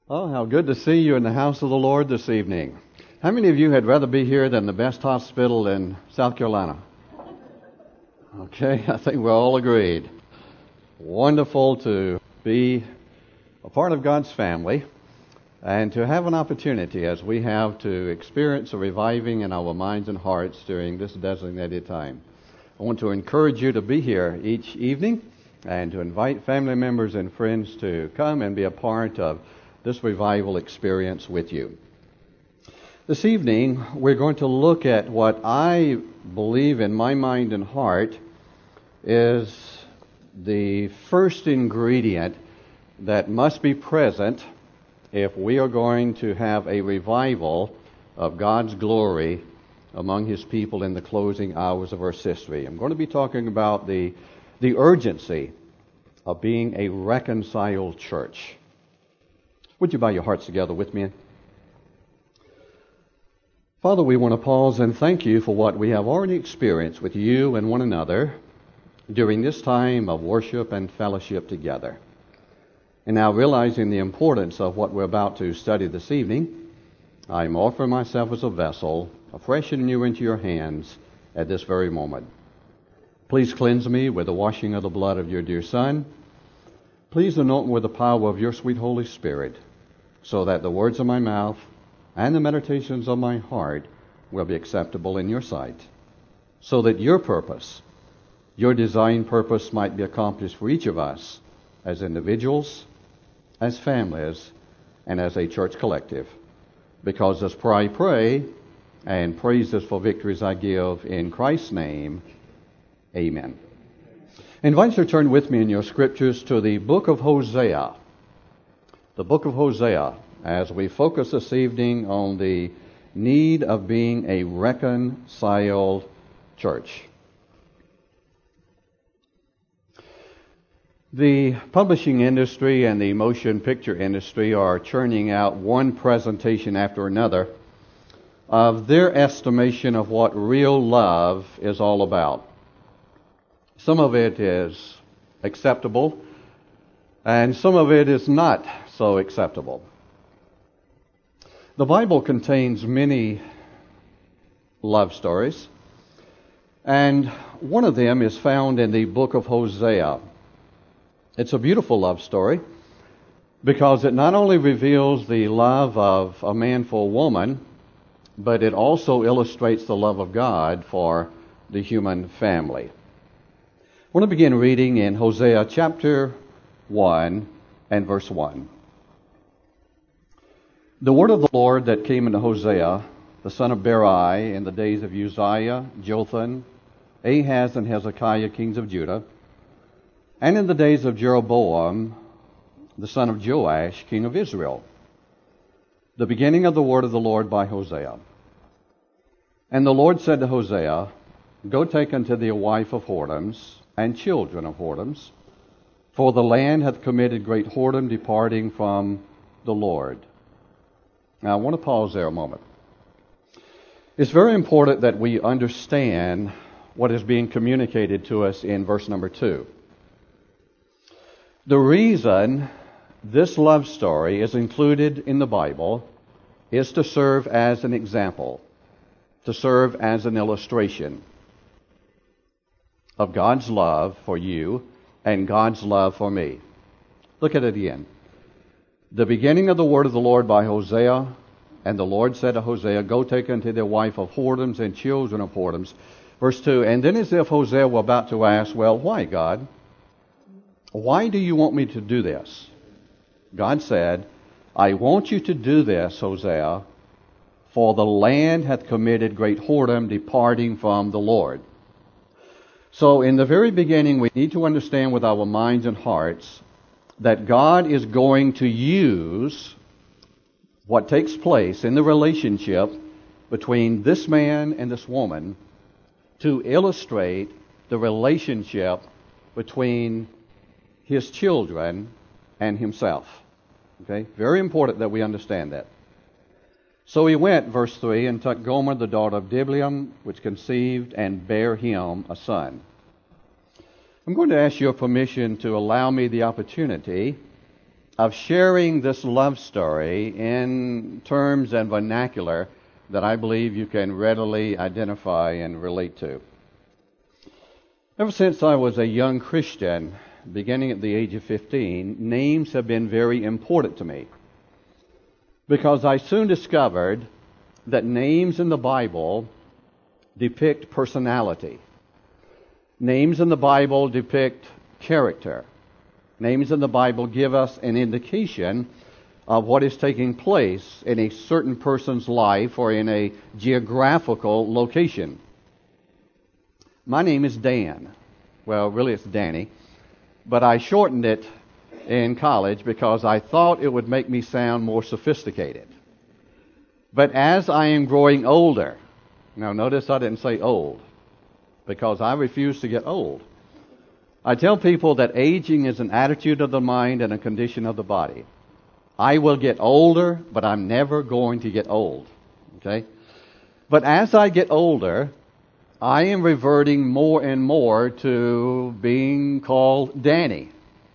Oh, how good to see you in the house of the Lord this evening. How many of you had rather be here than the best hospital in South Carolina? Okay, I think we're all agreed. Wonderful to be a part of God's family and to have an opportunity as we have to experience a reviving in our minds and hearts during this designated time. I want to encourage you to be here each evening and to invite family members and friends to come and be a part of this revival experience with you. This evening, we're going to look at what I believe in my mind and heart is the first ingredient that must be present if we are going to have a revival of God's glory among His people in the closing hours of Earth's history. I'm going to be talking about the urgency of being a reconciled church. Would you bow your hearts together with me? Father, we want to pause and thank you for what we have already experienced with you and one another during this time of worship and fellowship together. And now, realizing the importance of what we're about to study this evening, I'm offering myself as a vessel, afresh and new into your hands at this very moment. Please cleanse me with the washing of the blood of your dear Son. Please anoint me with the power of your sweet Holy Spirit, so that the words of my mouth and the meditations of my heart will be acceptable in your sight, so that your purpose, your designed purpose, might be accomplished for each of us as individuals, as families, and as a church collective. Because this prayer I pray, and praises for victories I give in Christ's name. Amen. I invite you to turn with me in your scriptures to the book of Hosea. The book of Hosea, as we focus this evening on the need of being a reconciled church. The publishing industry and the motion picture industry are churning out one presentation after another of their estimation of what real love is all about. Some of it is acceptable, and some of it is not so acceptable. The Bible contains many love stories, and one of them is found in the book of Hosea. It's a beautiful love story because it not only reveals the love of a man for a woman, but it also illustrates the love of God for the human family. I want to begin reading in Hosea chapter 1 and verse 1. The word of the Lord that came into Hosea, the son of Berai, in the days of Uzziah, Jotham, Ahaz, and Hezekiah, kings of Judah, and in the days of Jeroboam, the son of Joash, king of Israel. The beginning of the word of the Lord by Hosea. And the Lord said to Hosea, Go take unto thee a wife of whoredoms, and children of whoredoms, for the land hath committed great whoredom, departing from the Lord. Now, I want to pause there a moment. It's very important that we understand what is being communicated to us in verse number 2. The reason this love story is included in the Bible is to serve as an example, to serve as an illustration of God's love for you and God's love for me. Look at it again. The beginning of the word of the Lord by Hosea, and the Lord said to Hosea, Go take unto thee a wife of whoredoms and children of whoredoms. Verse 2, and then as if Hosea were about to ask, well, why, God? Why do you want me to do this? God said, I want you to do this, Hosea, for the land hath committed great whoredom, departing from the Lord. So in the very beginning, we need to understand with our minds and hearts that God is going to use what takes place in the relationship between this man and this woman to illustrate the relationship between his children and himself. Okay? Very important that we understand that. So he went, verse 3, and took Gomer the daughter of Diblaim, which conceived and bare him a son. I'm going to ask your permission to allow me the opportunity of sharing this love story in terms and vernacular that I believe you can readily identify and relate to. Ever since I was a young Christian, beginning at the age of 15, names have been very important to me, because I soon discovered that names in the Bible depict personality. Names in the Bible depict character. Names in the Bible give us an indication of what is taking place in a certain person's life or in a geographical location. My name is Dan. Well, really it's Danny, but I shortened it in college because I thought it would make me sound more sophisticated. But as I am growing older, now notice I didn't say old, because I refuse to get old. I tell people that aging is an attitude of the mind and a condition of the body. I will get older, but I'm never going to get old. Okay? But as I get older, I am reverting more and more to being called Danny.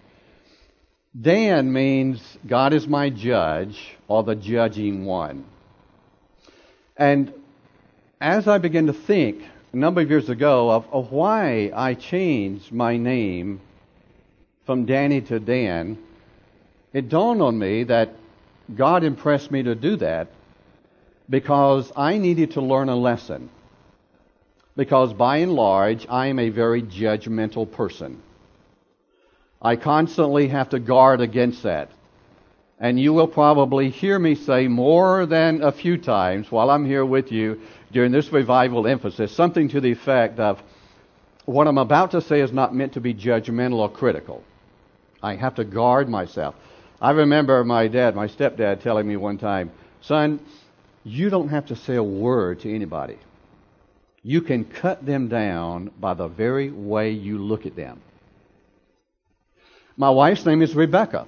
Dan means God is my judge, or the judging one. And as I began to think a number of years ago of why I changed my name from Danny to Dan, it dawned on me that God impressed me to do that because I needed to learn a lesson. Because by and large, I am a very judgmental person. I constantly have to guard against that. And you will probably hear me say more than a few times while I'm here with you during this revival emphasis, something to the effect of, what I'm about to say is not meant to be judgmental or critical. I have to guard myself. I remember my stepdad telling me one time, son, you don't have to say a word to anybody. You can cut them down by the very way you look at them. My wife's name is Rebecca.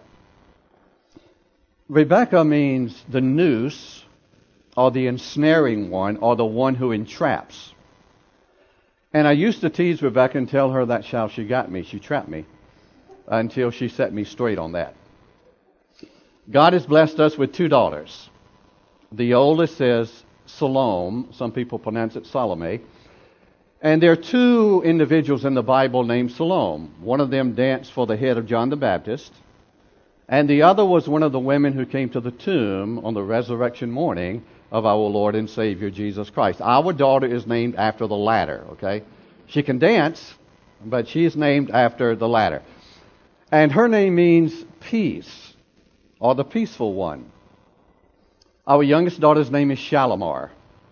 Rebecca means the noose, or the ensnaring one, or the one who entraps. And I used to tease Rebecca and tell her that's how she got me. She trapped me until she set me straight on that. God has blessed us with 2 daughters. The oldest is Salome. Some people pronounce it Salome. And there are 2 individuals in the Bible named Salome. One of them danced for the head of John the Baptist, and the other was one of the women who came to the tomb on the resurrection morning of our Lord and Savior Jesus Christ. Our daughter is named after the latter, okay? She can dance, but she is named after the latter. And her name means peace, or the peaceful one. Our youngest daughter's name is Shalimar.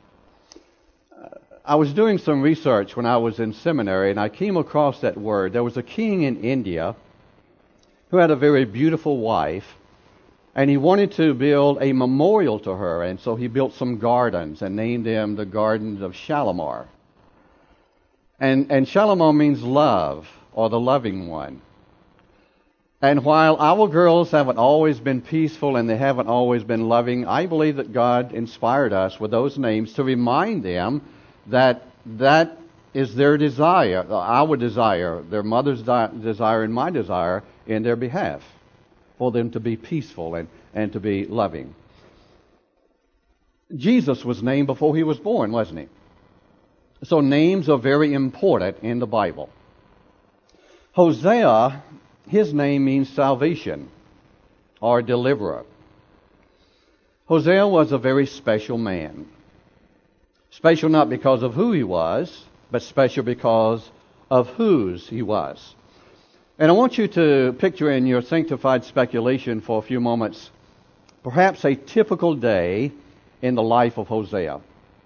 I was doing some research when I was in seminary, and I came across that word. There was a king in India who had a very beautiful wife, and he wanted to build a memorial to her, and so he built some gardens and named them the Gardens of Shalimar. And Shalimar means love, or the loving one. And while our girls haven't always been peaceful and they haven't always been loving, I believe that God inspired us with those names to remind them that is their desire, our desire, their mother's desire and my desire in their behalf, for them to be peaceful and to be loving. Jesus was named before he was born, wasn't he? So names are very important in the Bible. Hosea, his name means salvation or deliverer. Hosea was a very special man. Special not because of who he was, but special because of whose he was. And I want you to picture in your sanctified speculation for a few moments perhaps a typical day in the life of Hosea.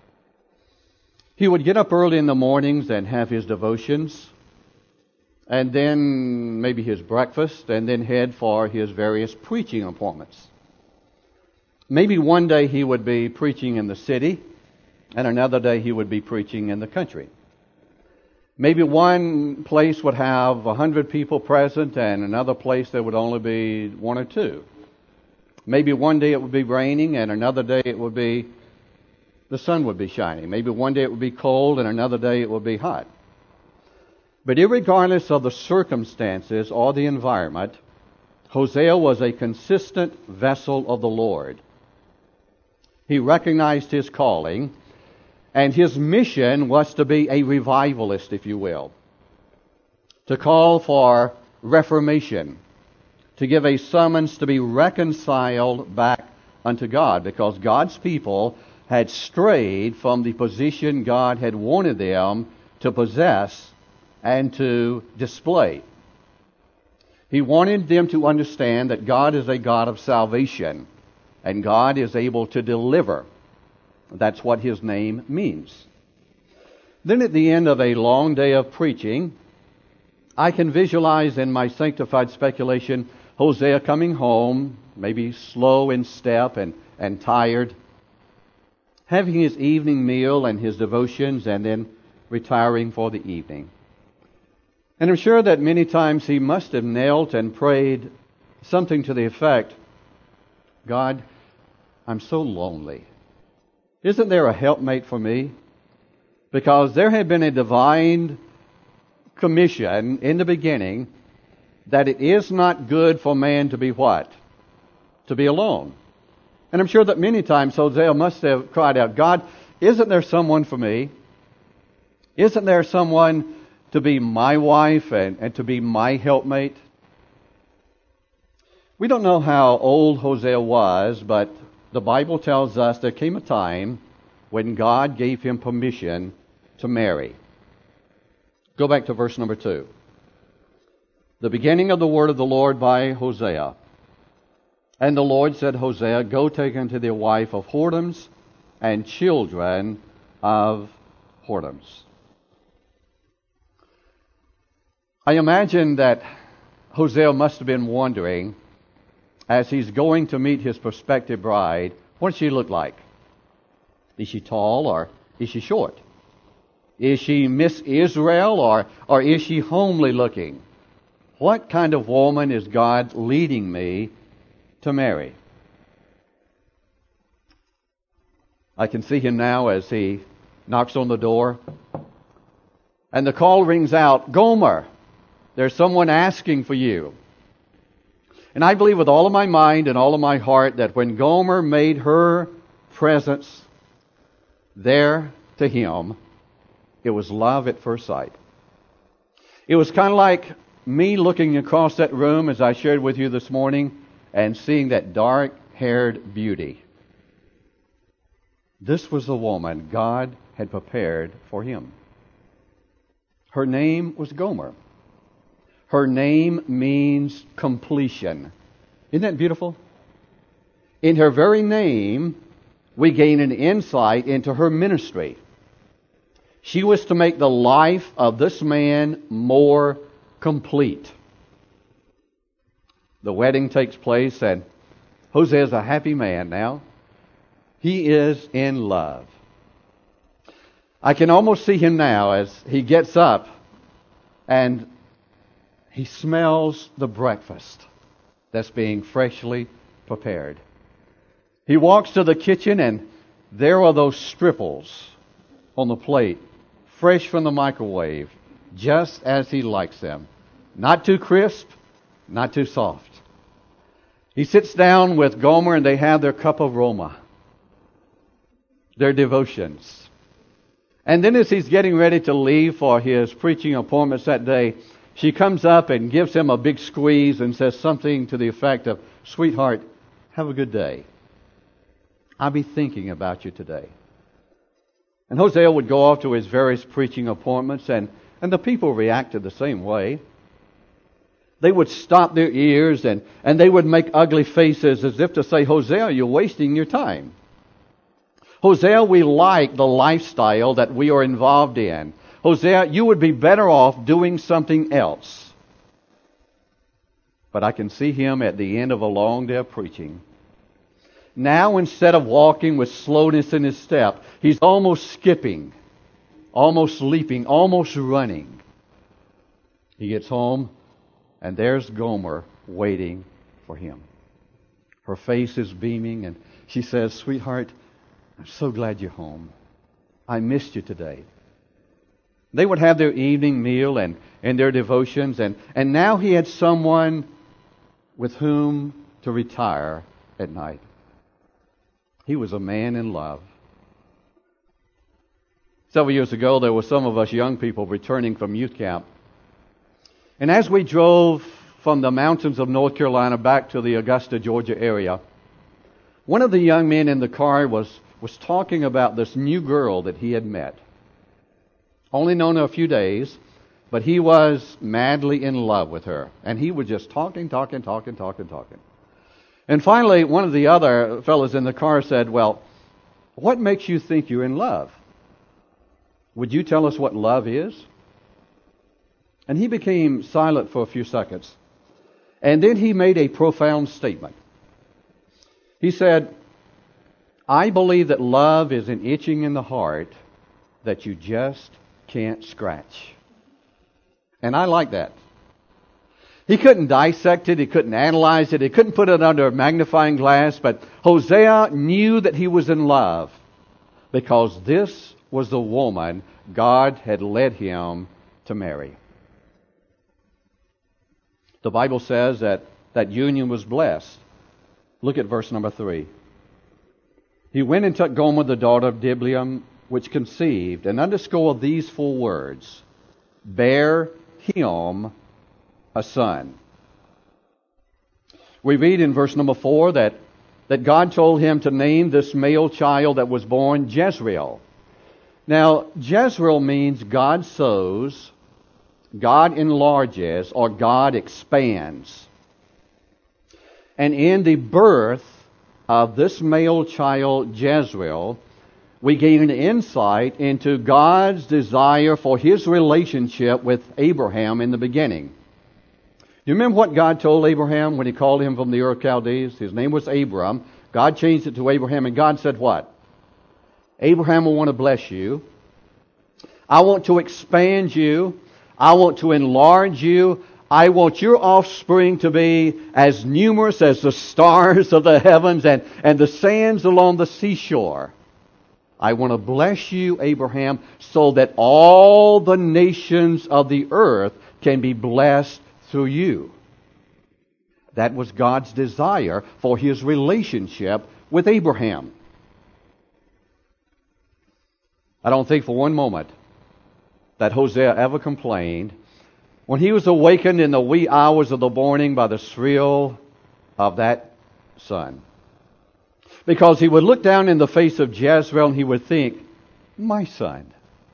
He would get up early in the mornings and have his devotions, and then maybe his breakfast, and then head for his various preaching appointments. Maybe one day he would be preaching in the city, and another day he would be preaching in the country. Maybe one place would have 100 people present, and another place there would only be 1 or 2. Maybe one day it would be raining, and another day it would be the sun would be shining. Maybe one day it would be cold, and another day it would be hot. But irregardless of the circumstances or the environment, Hosea was a consistent vessel of the Lord. He recognized his calling, and his mission was to be a revivalist, if you will, to call for reformation, to give a summons to be reconciled back unto God, because God's people had strayed from the position God had wanted them to possess and to display. He wanted them to understand that God is a God of salvation, and God is able to deliver. That's what his name means. Then at the end of a long day of preaching, I can visualize in my sanctified speculation Hosea coming home, maybe slow in step and tired, having his evening meal and his devotions, and then retiring for the evening. And I'm sure that many times he must have knelt and prayed something to the effect, God, I'm so lonely. Isn't there a helpmate for me? Because there had been a divine commission in the beginning that it is not good for man to be what? To be alone. And I'm sure that many times Hosea must have cried out, God, isn't there someone for me? Isn't there someone to be my wife and to be my helpmate? We don't know how old Hosea was, but the Bible tells us there came a time when God gave him permission to marry. Go back to verse number 2. The beginning of the word of the Lord by Hosea. And the Lord said, Hosea, go take unto thee a wife of whoredoms and children of whoredoms. I imagine that Hosea must have been wondering, as he's going to meet his prospective bride, what does she look like? Is she tall or is she short? Is she Miss Israel or is she homely looking? What kind of woman is God leading me to marry? I can see him now as he knocks on the door, and the call rings out, Gomer, there's someone asking for you. And I believe with all of my mind and all of my heart that when Gomer made her presence there to him, it was love at first sight. It was kind of like me looking across that room as I shared with you this morning and seeing that dark-haired beauty. This was the woman God had prepared for him. Her name was Gomer. Her name means completion. Isn't that beautiful? In her very name, we gain an insight into her ministry. She was to make the life of this man more complete. The wedding takes place, and Hosea is a happy man now. He is in love. I can almost see him now as he gets up and he smells the breakfast that's being freshly prepared. He walks to the kitchen, and there are those stripples on the plate, fresh from the microwave, just as he likes them. Not too crisp, not too soft. He sits down with Gomer, and they have their cup of Roma, their devotions. And then as he's getting ready to leave for his preaching appointments that day, she comes up and gives him a big squeeze and says something to the effect of, sweetheart, have a good day. I'll be thinking about you today. And Hosea would go off to his various preaching appointments, and the people reacted the same way. They would stop their ears and they would make ugly faces as if to say, Hosea, you're wasting your time. Hosea, we like the lifestyle that we are involved in. Hosea, you would be better off doing something else. But I can see him at the end of a long day of preaching. Now, instead of walking with slowness in his step, he's almost skipping, almost leaping, almost running. He gets home, and there's Gomer waiting for him. Her face is beaming, and she says, sweetheart, I'm so glad you're home. I missed you today. They would have their evening meal and their devotions, and now he had someone with whom to retire at night. He was a man in love. Several years ago, there were some of us young people returning from youth camp. And as we drove from the mountains of North Carolina back to the Augusta, Georgia area, one of the young men in the car was talking about this new girl that he had met. Only known her a few days, but he was madly in love with her. And he was just talking. And finally, one of the other fellows in the car said, "Well, what makes you think you're in love? Would you tell us what love is?" And he became silent for a few seconds. And then he made a profound statement. He said, "I believe that love is an itching in the heart that you just can't scratch." And I like that. He couldn't dissect it, he couldn't analyze it, he couldn't put it under a magnifying glass, but Hosea knew that he was in love because this was the woman God had led him to marry. The Bible says that that union was blessed. Look at verse number 3. He went and took Gomer, the daughter of Diblaim, which conceived, and underscore these 4 words, bare him a son. We read in verse number 4 that God told him to name this male child that was born Jezreel. Now, Jezreel means God sows, God enlarges, or God expands. And in the birth of this male child, Jezreel, we gain an insight into God's desire for His relationship with Abraham in the beginning. You remember what God told Abraham when He called him from the Ur of Chaldees? His name was Abram. God changed it to Abraham, and God said what? Abraham, I want to bless you. I want to expand you. I want to enlarge you. I want your offspring to be as numerous as the stars of the heavens and the sands along the seashore. I want to bless you, Abraham, so that all the nations of the earth can be blessed through you. That was God's desire for His relationship with Abraham. I don't think for one moment that Hosea ever complained when he was awakened in the wee hours of the morning by the shrill of that sun. Because he would look down in the face of Jezreel and he would think, my son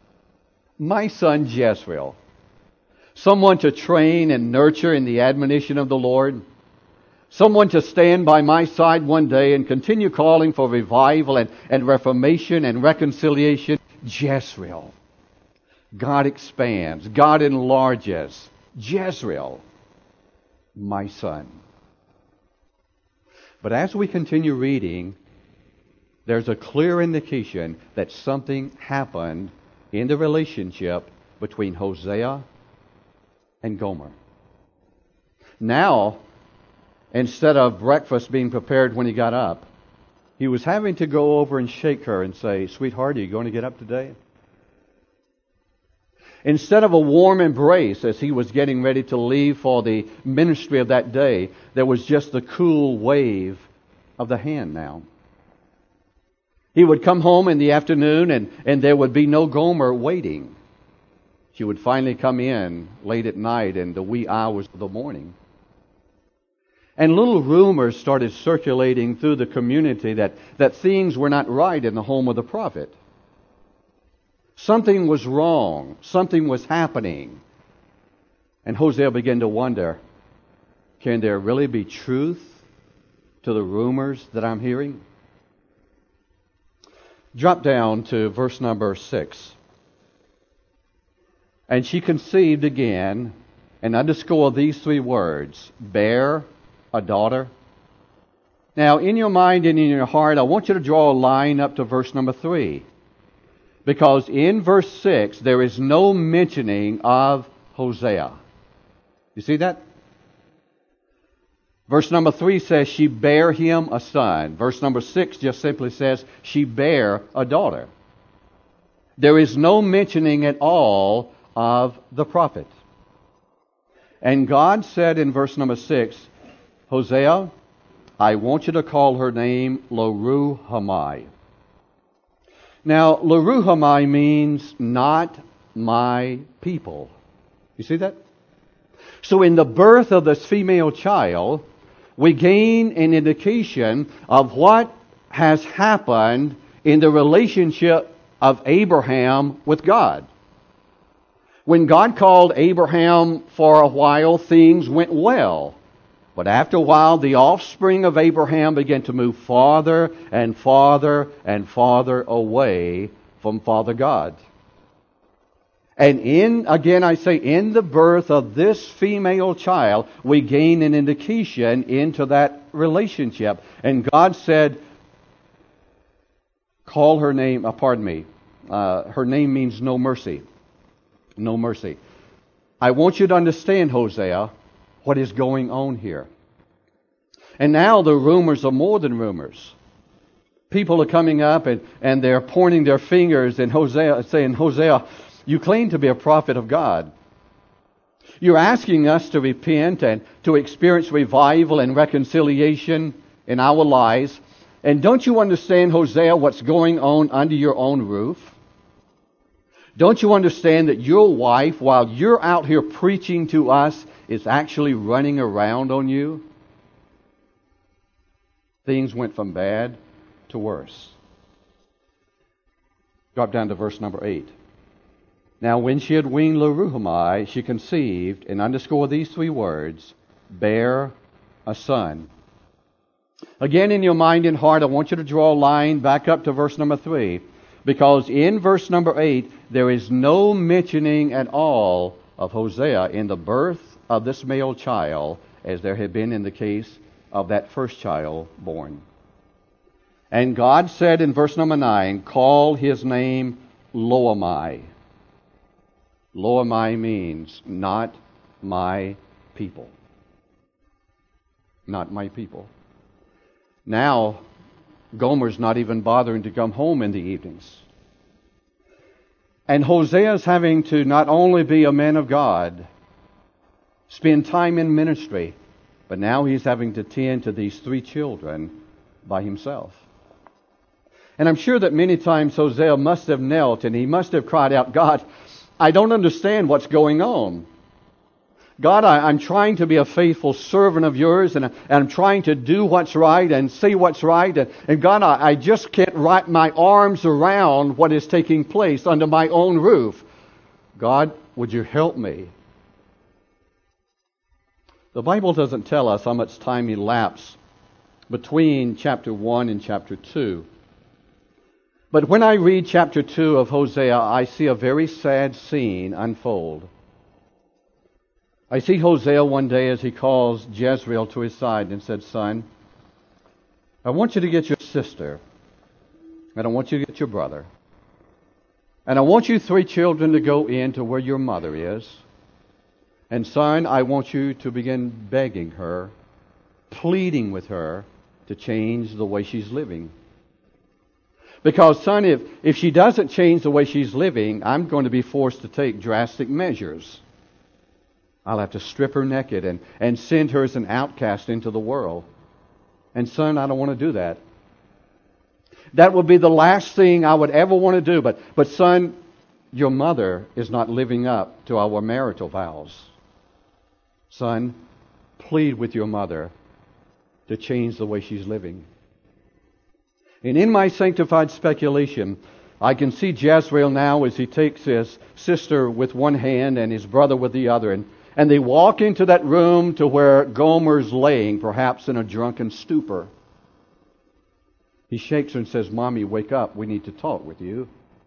Jezreel, someone to train and nurture in the admonition of the Lord, someone to stand by my side one day and continue calling for revival and reformation and reconciliation. Jezreel. God expands. God enlarges. Jezreel, my son. But as we continue reading, there's a clear indication that something happened in the relationship between Hosea and Gomer. Now, instead of breakfast being prepared when he got up, he was having to go over and shake her and say, "Sweetheart, are you going to get up today?" Instead of a warm embrace as he was getting ready to leave for the ministry of that day, there was just the cool wave of the hand now. He would come home in the afternoon and there would be no Gomer waiting. She would finally come in late at night in the wee hours of the morning. And little rumors started circulating through the community that things were not right in the home of the prophet. Something was wrong. Something was happening. And Hosea began to wonder, can there really be truth to the rumors that I'm hearing? Drop down to verse number 6. And she conceived again, and underscore these 3 words, bare a daughter. Now, in your mind and in your heart, I want you to draw a line up to verse number 3. Because in verse 6, there is no mentioning of Hosea. You see that? Verse number 3 says, she bare him a son. Verse number 6 just simply says, she bare a daughter. There is no mentioning at all of the prophet. And God said in verse number 6, Hosea, I want you to call her name Lo-ruhamah. Now, Lo-ruhamah means not my people. You see that? So in the birth of this female child, we gain an indication of what has happened in the relationship of Abraham with God. When God called Abraham for a while, things went well. But after a while, the offspring of Abraham began to move farther and farther and farther away from Father God. And in the birth of this female child, we gain an indication into that relationship. And God said, call her name, her name means no mercy. No mercy. I want you to understand, Hosea, what is going on here. And now the rumors are more than rumors. People are coming up and they're pointing their fingers and saying, Hosea, you claim to be a prophet of God. You're asking us to repent and to experience revival and reconciliation in our lives. And don't you understand, Hosea, what's going on under your own roof? Don't you understand that your wife, while you're out here preaching to us, is actually running around on you? Things went from bad to worse. Drop down to verse number 8. Now when she had weaned Lo-ruhamah, she conceived, and underscore these three words, bare a son. Again, in your mind and heart, I want you to draw a line back up to verse number 3. Because in verse number 8, there is no mentioning at all of Hosea in the birth of this male child, as there had been in the case of that first child born. And God said in verse number 9, call his name Lo-amah. Lo-amah means not my people. Not my people. Now, Gomer's not even bothering to come home in the evenings. And Hosea's having to not only be a man of God, spend time in ministry, but now he's having to tend to these three children by himself. And I'm sure that many times Hosea must have knelt and he must have cried out, God, I don't understand what's going on. God, I'm trying to be a faithful servant of yours, and I'm trying to do what's right and say what's right. And God, I just can't wrap my arms around what is taking place under my own roof. God, would you help me? The Bible doesn't tell us how much time elapsed between chapter 1 and chapter 2. But when I read chapter 2 of Hosea, I see a very sad scene unfold. I see Hosea one day as he calls Jezreel to his side and said, son, I want you to get your sister, and I want you to get your brother, and I want you three children to go in to where your mother is. And son, I want you to begin begging her, pleading with her to change the way she's living. Because son, if she doesn't change the way she's living, I'm going to be forced to take drastic measures. I'll have to strip her naked and send her as an outcast into the world. And son, I don't want to do that. That would be the last thing I would ever want to do. But son, your mother is not living up to our marital vows. Son, plead with your mother to change the way she's living. And in my sanctified speculation, I can see Jezreel now as he takes his sister with one hand and his brother with the other. And they walk into that room to where Gomer's laying, perhaps in a drunken stupor. He shakes her and says, Mommy, wake up. We need to talk with you.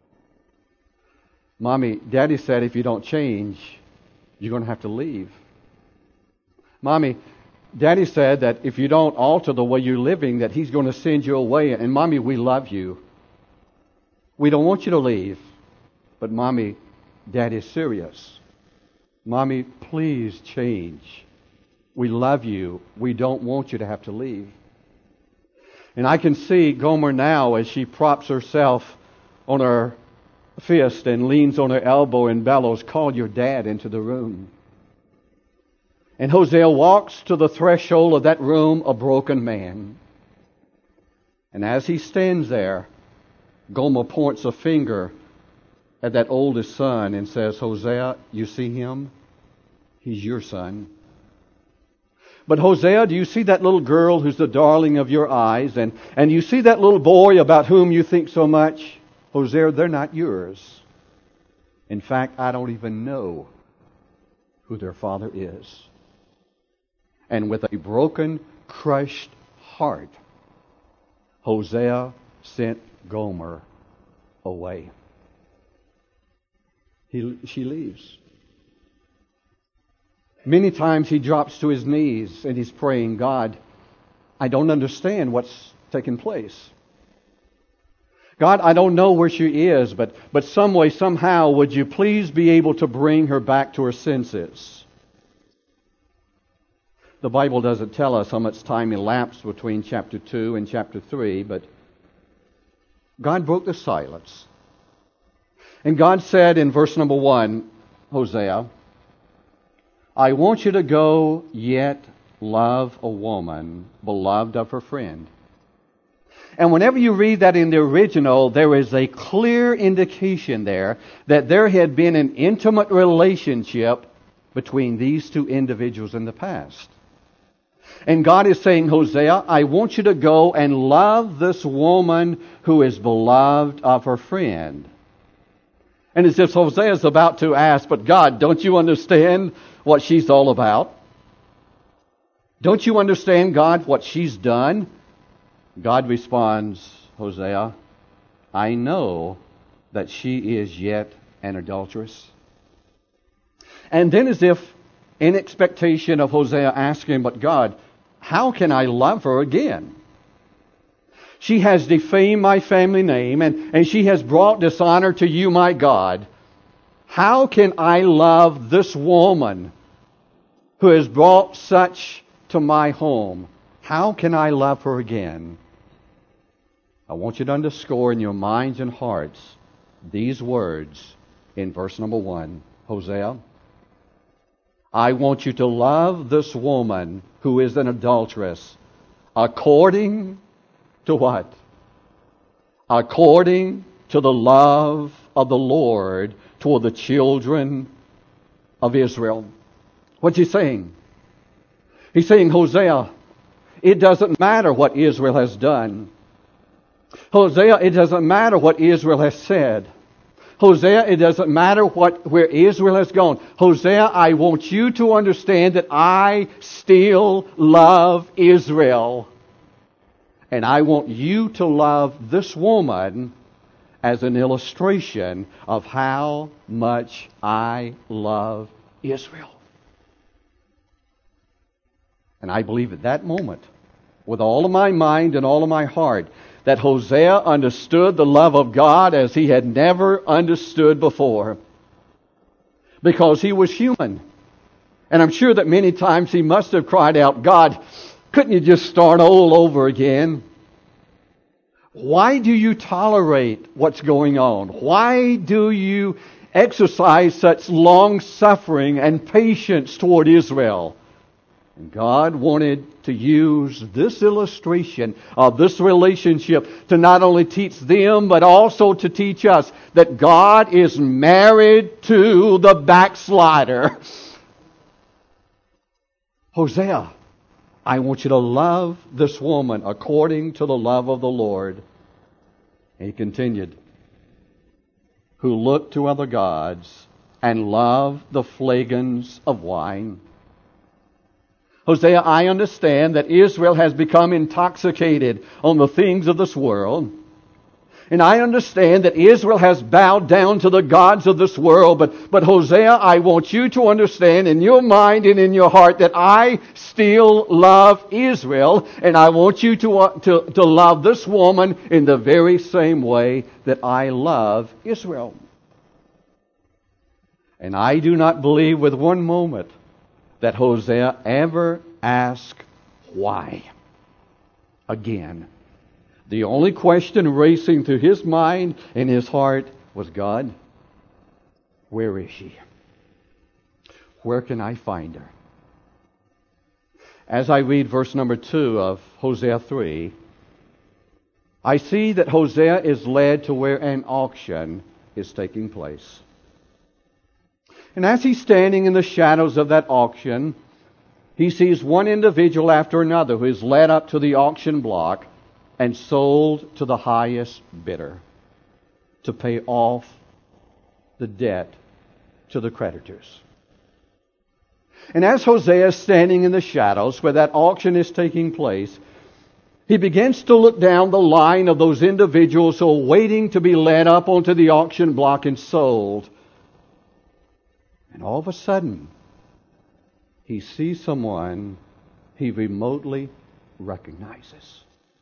Mommy, Daddy said if you don't change, you're going to have to leave. Mommy, Daddy said that if you don't alter the way you're living, that He's going to send you away. And Mommy, we love you. We don't want you to leave. But Mommy, Daddy's serious. Mommy, please change. We love you. We don't want you to have to leave. And I can see Gomer now as she props herself on her fist and leans on her elbow and bellows, call your dad into the room. And Hosea walks to the threshold of that room a broken man. And as he stands there, Gomer points a finger at that oldest son and says, Hosea, you see him? He's your son. But Hosea, do you see that little girl who's the darling of your eyes? And you see that little boy about whom you think so much? Hosea, they're not yours. In fact, I don't even know who their father is. And with a broken, crushed heart, Hosea sent Gomer away. She leaves. Many times he drops to his knees and he's praying, God, I don't understand what's taking place. God, I don't know where she is, but some way, somehow, would you please be able to bring her back to her senses? The Bible doesn't tell us how much time elapsed between chapter 2 and chapter 3, but God broke the silence. And God said in verse number 1, Hosea, I want you to go yet love a woman beloved of her friend. And whenever you read that in the original, there is a clear indication there that there had been an intimate relationship between these two individuals in the past. And God is saying, Hosea, I want you to go and love this woman who is beloved of her friend. And as if Hosea is about to ask, but God, don't you understand what she's all about? Don't you understand, God, what she's done? God responds, Hosea, I know that she is yet an adulteress. And then as if in expectation of Hosea asking, but God, how can I love her again? She has defamed my family name and she has brought dishonor to you, my God. How can I love this woman who has brought such to my home? How can I love her again? I want you to underscore in your minds and hearts these words in verse number 1. Hosea, I want you to love this woman who is an adulteress according to what? According to the love of the Lord toward the children of Israel. What's he saying? He's saying, Hosea, it doesn't matter what Israel has done. Hosea, it doesn't matter what Israel has said. Hosea, it doesn't matter where Israel has gone. Hosea, I want you to understand that I still love Israel. And I want you to love this woman as an illustration of how much I love Israel. And I believe at that moment, with all of my mind and all of my heart, that Hosea understood the love of God as he had never understood before. Because he was human. And I'm sure that many times he must have cried out, God, couldn't you just start all over again? Why do you tolerate what's going on? Why do you exercise such long suffering and patience toward Israel? And God wanted to use this illustration of this relationship to not only teach them, but also to teach us that God is married to the backslider. Hosea, I want you to love this woman according to the love of the Lord. And he continued, who look to other gods and love the flagons of wine. Hosea, I understand that Israel has become intoxicated on the things of this world. And I understand that Israel has bowed down to the gods of this world. But Hosea, I want you to understand in your mind and in your heart that I still love Israel. And I want you to love this woman in the very same way that I love Israel. And I do not believe with one moment that Hosea ever asked why again. The only question racing through his mind and his heart was, God, where is she? Where can I find her? as I read verse number 2 of Hosea 3, I see that Hosea is led to where an auction is taking place. And as he's standing in the shadows of that auction, he sees one individual after another who is led up to the auction block and sold to the highest bidder to pay off the debt to the creditors. And as Hosea is standing in the shadows where that auction is taking place, he begins to look down the line of those individuals who are waiting to be led up onto the auction block and sold. And all of a sudden, he sees someone he remotely recognizes.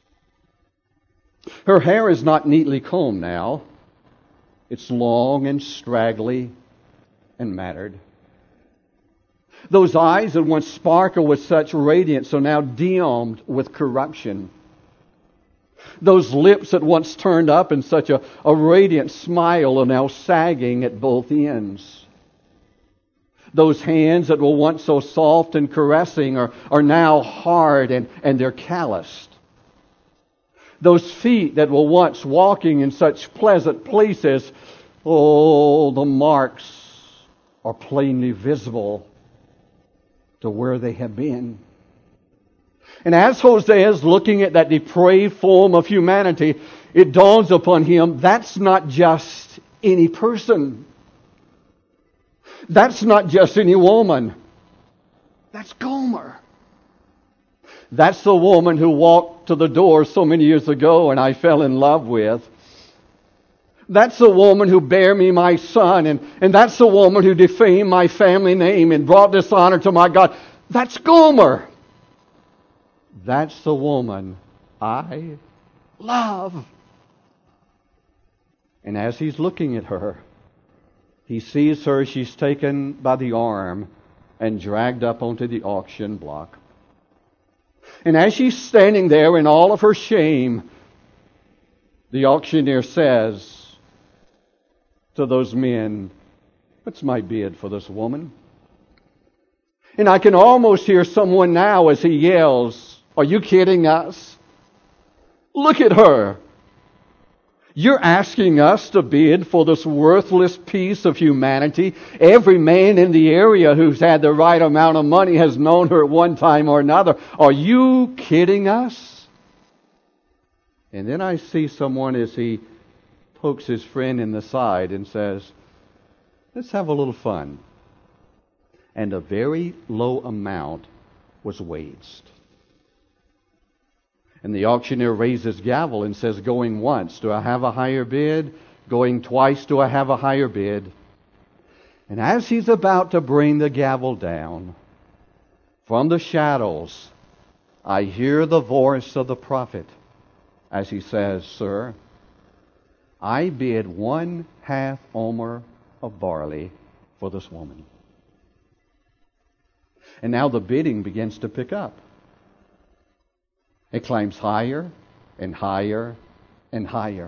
Her hair is not neatly combed now. It's long and straggly and matted. Those eyes that once sparkled with such radiance are now dimmed with corruption. Those lips that once turned up in such a radiant smile are now sagging at both ends. Those hands that were once so soft and caressing are now hard and they're calloused. Those feet that were once walking in such pleasant places, oh, the marks are plainly visible to where they have been. And as Hosea is looking at that depraved form of humanity, it dawns upon him, that's not just any person. That's not just any woman. That's Gomer. That's the woman who walked to the door so many years ago and I fell in love with. That's the woman who bare me my son, and that's the woman who defamed my family name and brought dishonor to my God. That's Gomer. That's the woman I love. And as he's looking at her, he sees her, she's taken by the arm and dragged up onto the auction block. And as she's standing there in all of her shame, the auctioneer says to those men, "What's my bid for this woman?" And I can almost hear someone now as he yells, "Are you kidding us? Look at her. You're asking us to bid for this worthless piece of humanity. Every man in the area who's had the right amount of money has known her at one time or another. Are you kidding us?" And then I see someone as he pokes his friend in the side and says, "Let's have a little fun." And a very low amount was waged. And the auctioneer raises his gavel and says, "Going once, do I have a higher bid? Going twice, do I have a higher bid?" And as he's about to bring the gavel down, from the shadows, I hear the voice of the prophet as he says, "Sir, I bid 1/2 omer of barley for this woman." And now the bidding begins to pick up. It climbs higher and higher and higher.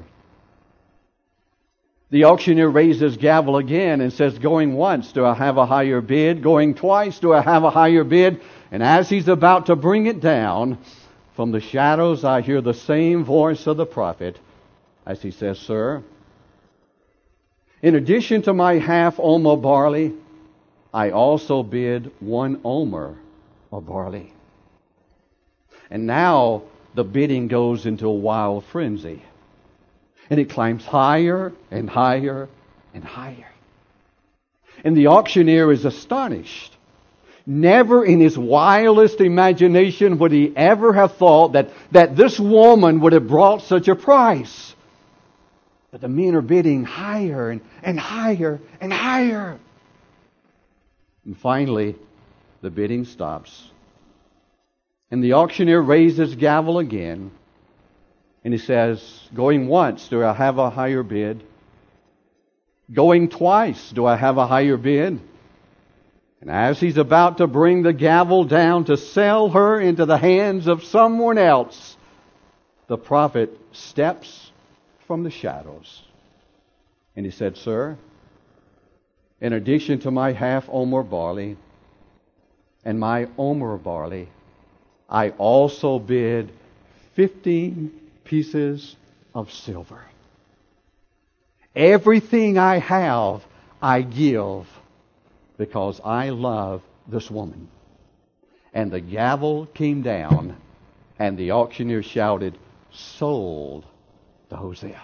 The auctioneer raises gavel again and says, "Going once, do I have a higher bid? Going twice, do I have a higher bid?" And as he's about to bring it down, from the shadows I hear the same voice of the prophet as he says, "Sir, in addition to my 1/2 omer of barley, I also bid 1 omer of barley." And now the bidding goes into a wild frenzy. And it climbs higher and higher and higher. And the auctioneer is astonished. Never in his wildest imagination would he ever have thought that this woman would have brought such a price. But the men are bidding higher and higher and higher. And finally, the bidding stops. And the auctioneer raises his gavel again. And he says, "Going once, do I have a higher bid? Going twice, do I have a higher bid?" And as he's about to bring the gavel down to sell her into the hands of someone else, the prophet steps from the shadows. And he said, "Sir, in addition to my 1/2 omer barley and my omer barley, I also bid 15 pieces of silver. Everything I have, I give because I love this woman. And the gavel came down, and the auctioneer shouted, sold to Hosea.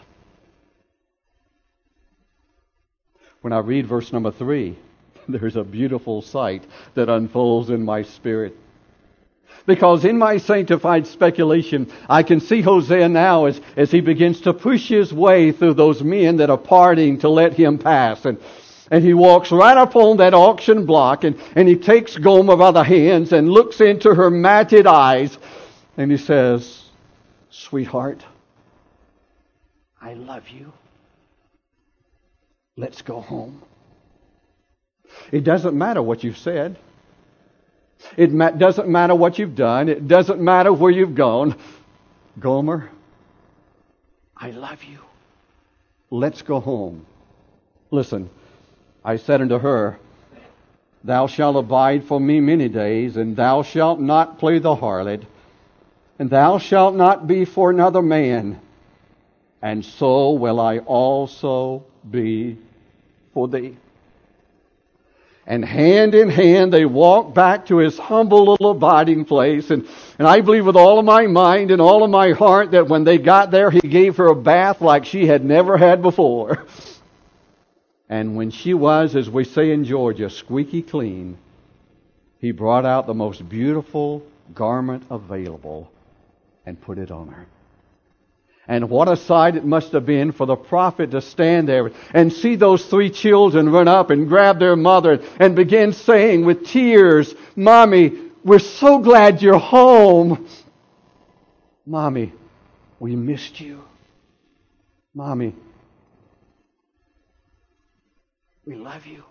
When I read verse number 3, there's a beautiful sight that unfolds in my spirit. Because in my sanctified speculation, I can see Hosea now as he begins to push his way through those men that are parting to let him pass. And he walks right up on that auction block, and he takes Gomer by the hands and looks into her matted eyes, and he says, sweetheart, I love you. Let's go home. It doesn't matter what you've said. It doesn't matter what you've done. It doesn't matter where you've gone. Gomer, I love you. Let's go home. Listen, I said unto her, thou shalt abide for me many days, and thou shalt not play the harlot, and thou shalt not be for another man, and so will I also be for thee. And hand in hand they walked back to his humble little abiding place. And I believe with all of my mind and all of my heart that when they got there, he gave her a bath like she had never had before. And when she was, as we say in Georgia, squeaky clean, he brought out the most beautiful garment available and put it on her. And what a sight it must have been for the prophet to stand there and see those 3 children run up and grab their mother and begin saying with tears, Mommy, we're so glad you're home. Mommy, we missed you. Mommy, we love you.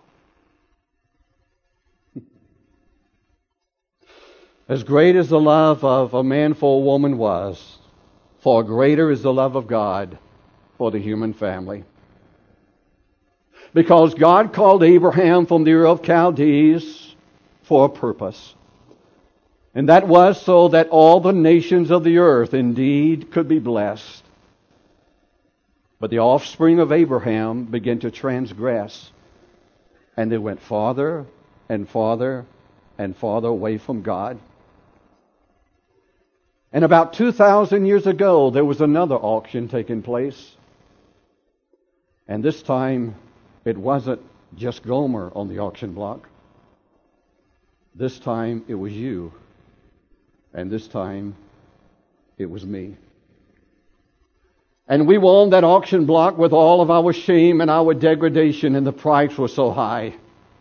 As great as the love of a man for a woman was, far greater is the love of God for the human family. Because God called Abraham from the Ur of Chaldees for a purpose. And that was so that all the nations of the earth indeed could be blessed. But the offspring of Abraham began to transgress. And they went farther and farther and farther away from God. And about 2,000 years ago, there was another auction taking place. And this time, it wasn't just Gomer on the auction block. This time, it was you. And this time, it was me. And we were on that auction block with all of our shame and our degradation, and the price was so high.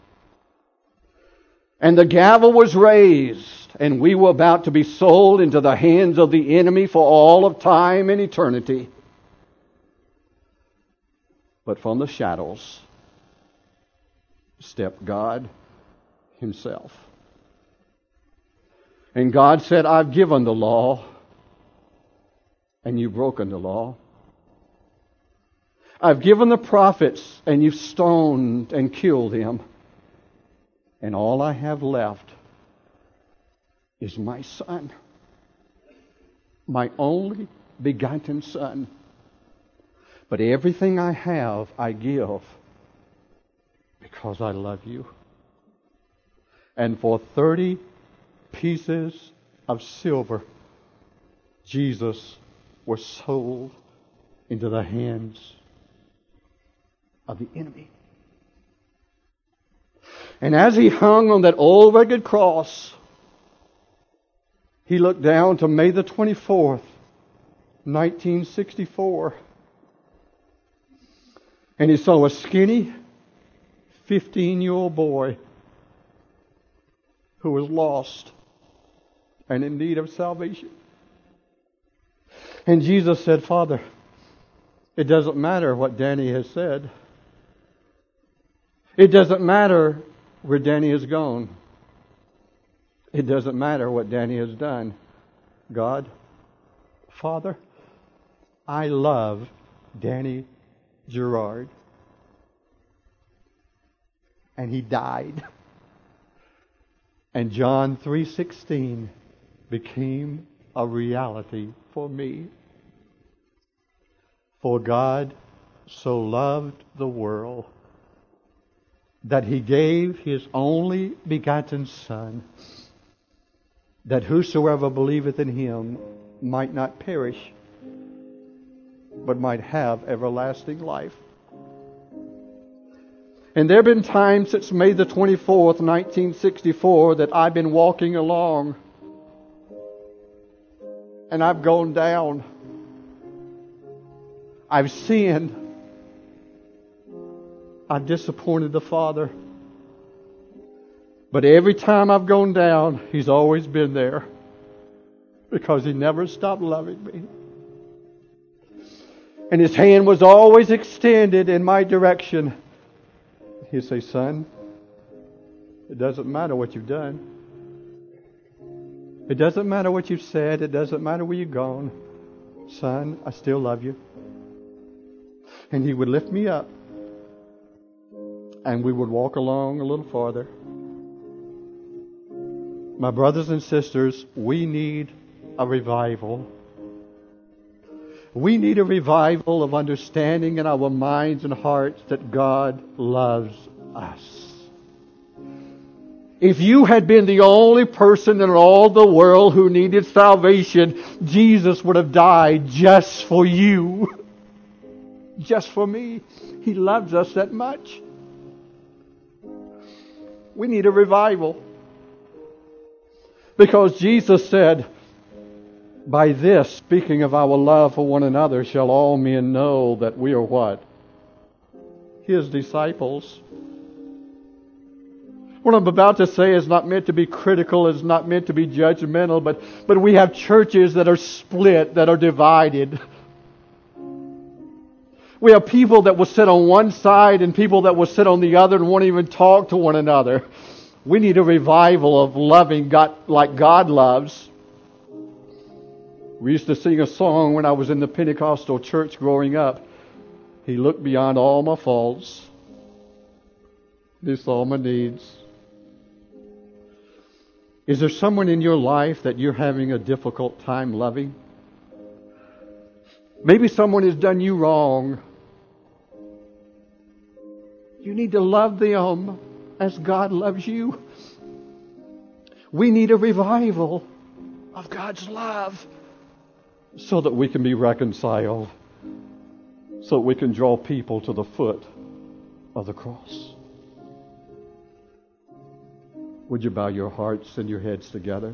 And the gavel was raised. And we were about to be sold into the hands of the enemy for all of time and eternity. But from the shadows stepped God Himself. And God said, I've given the law, and you've broken the law. I've given the prophets, and you've stoned and killed them. And all I have left is my son, my only begotten son. But everything I have, I give because I love you. And for 30 pieces of silver, Jesus was sold into the hands of the enemy. And as he hung on that old rugged cross, he looked down to May the 24th, 1964. And he saw a skinny 15-year-old boy who was lost and in need of salvation. And Jesus said, Father, it doesn't matter what Danny has said. It doesn't matter where Danny has gone. It doesn't matter what Danny has done. God, Father, I love Danny Gerard. And he died. And John 3:16 became a reality for me. For God so loved the world that He gave His only begotten Son, that whosoever believeth in Him might not perish, but might have everlasting life. And there have been times since May the 24th, 1964, that I've been walking along and I've gone down. I've sinned. I've disappointed the Father. But every time I've gone down, He's always been there, because He never stopped loving me. And His hand was always extended in my direction. He'd say, "Son, it doesn't matter what you've done. It doesn't matter what you've said. It doesn't matter where you've gone. Son, I still love you." And He would lift me up, and we would walk along a little farther. My brothers and sisters, we need a revival. We need a revival of understanding in our minds and hearts that God loves us. If you had been the only person in all the world who needed salvation, Jesus would have died just for you. Just for me. He loves us that much. We need a revival. Because Jesus said, "By this, speaking of our love for one another, shall all men know that we are" what? His disciples. What I'm about to say is not meant to be critical, is not meant to be judgmental, but we have churches that are split, that are divided. We have people that will sit on one side and people that will sit on the other and won't even talk to one another. We need a revival of loving God like God loves. We used to sing a song when I was in the Pentecostal church growing up. He looked beyond all my faults. He saw my needs. Is there someone in your life that you're having a difficult time loving? Maybe someone has done you wrong. You need to love them as God loves you. We need a revival of God's love so that we can be reconciled, so that we can draw people to the foot of the cross. Would you bow your hearts and your heads together?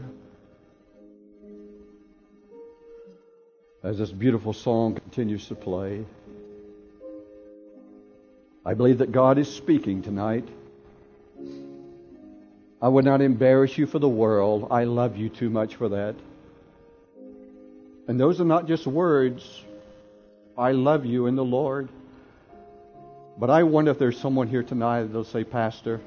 As this beautiful song continues to play, I believe that God is speaking tonight. I would not embarrass you for the world. I love you too much for that. And those are not just words. I love you in the Lord. But I wonder if there's someone here tonight that'll say, "Pastor,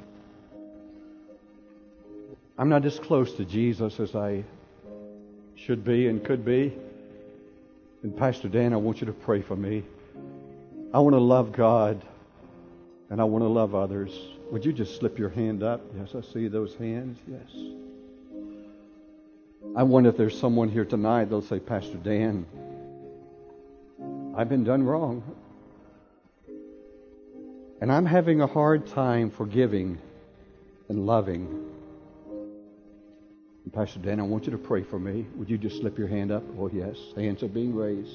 I'm not as close to Jesus as I should be and could be. And Pastor Dan, I want you to pray for me. I want to love God and I want to love others." Would you just slip your hand up? Yes, I see those hands. Yes. I wonder if there's someone here tonight that'll say, "Pastor Dan, I've been done wrong. And I'm having a hard time forgiving and loving. And Pastor Dan, I want you to pray for me. Would you just slip your hand up? Oh, yes. Hands are being raised.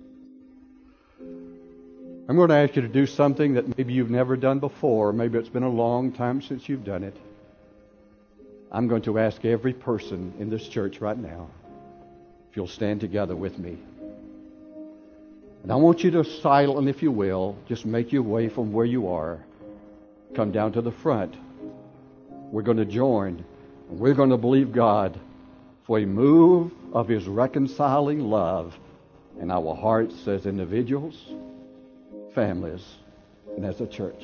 I'm going to ask you to do something that maybe you've never done before. Maybe it's been a long time since you've done it. I'm going to ask every person in this church right now if you'll stand together with me. And I want you to silently, if you will, just make your way from where you are. Come down to the front. We're going to join. We're going to believe God for a move of His reconciling love in our hearts as individuals, families, and as a church.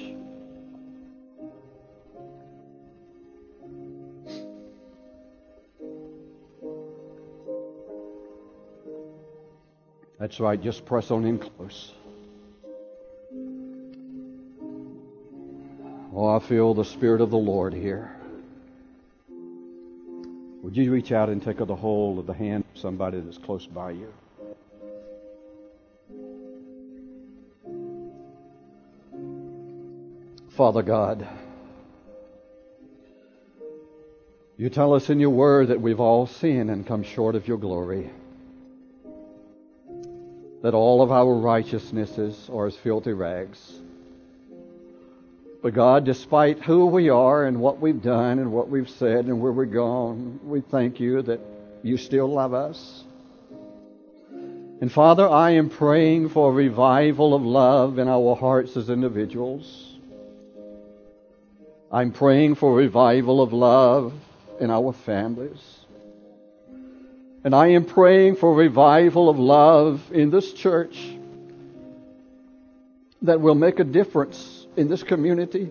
That's right, just press on in close. Oh, I feel the Spirit of the Lord here. Would you reach out and take the hold of the hand of somebody that's close by you? Father God, you tell us in your word that we've all sinned and come short of your glory. That all of our righteousnesses are as filthy rags. But God, despite who we are and what we've done and what we've said and where we're gone, we thank you that you still love us. And Father, I am praying for a revival of love in our hearts as individuals. I'm praying for a revival of love in our families. And I am praying for a revival of love in this church that will make a difference in this community.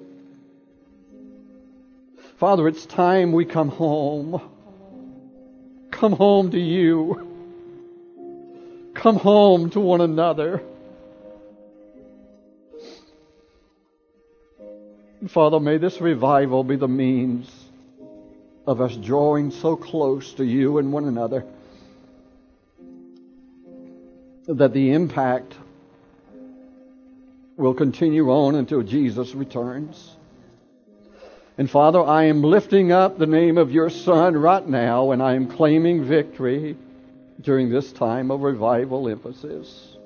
Father, it's time we come home. Come home to you. Come home to one another. Father, may this revival be the means of us drawing so close to you and one another that the impact will continue on until Jesus returns. And Father, I am lifting up the name of your Son right now, and I am claiming victory during this time of revival emphasis.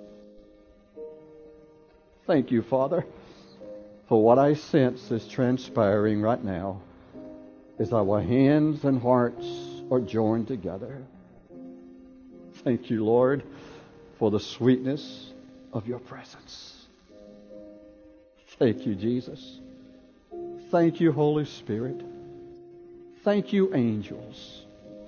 Thank you, Father, for what I sense is transpiring right now as our hands and hearts are joined together. Thank you, Lord, for the sweetness of your presence. Thank you, Jesus. Thank you, Holy Spirit. Thank you, angels.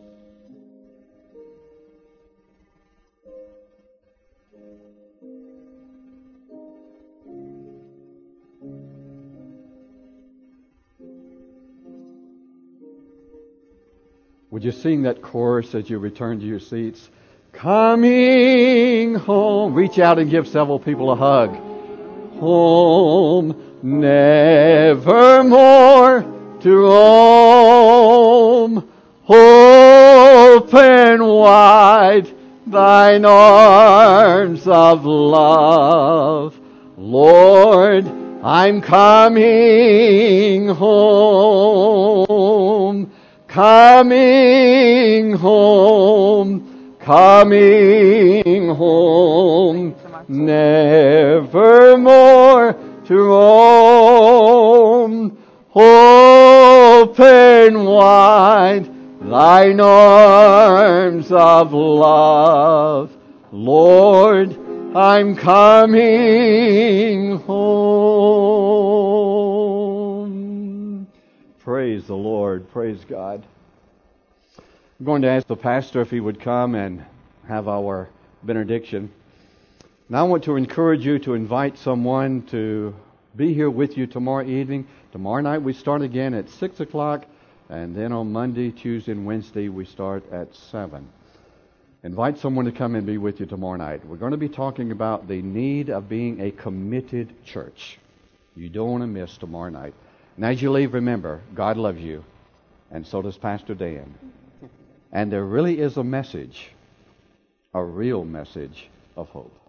Would you sing that chorus as you return to your seats? Coming home. Reach out and give several people a hug. Home, nevermore to roam. Open wide thine arms of love. Lord, I'm coming home. Coming home, coming home, nevermore to roam. Open wide thine arms of love. Lord, I'm coming home. Praise the Lord. Praise God. I'm going to ask the pastor if he would come and have our benediction. Now I want to encourage you to invite someone to be here with you tomorrow evening. Tomorrow night we start again at 6 o'clock, and then on Monday, Tuesday, and Wednesday we start at 7. Invite someone to come and be with you tomorrow night. We're going to be talking about the need of being a committed church. You don't want to miss tomorrow night. And as you leave, remember, God loves you, and so does Pastor Dan. And there really is a message, a real message of hope.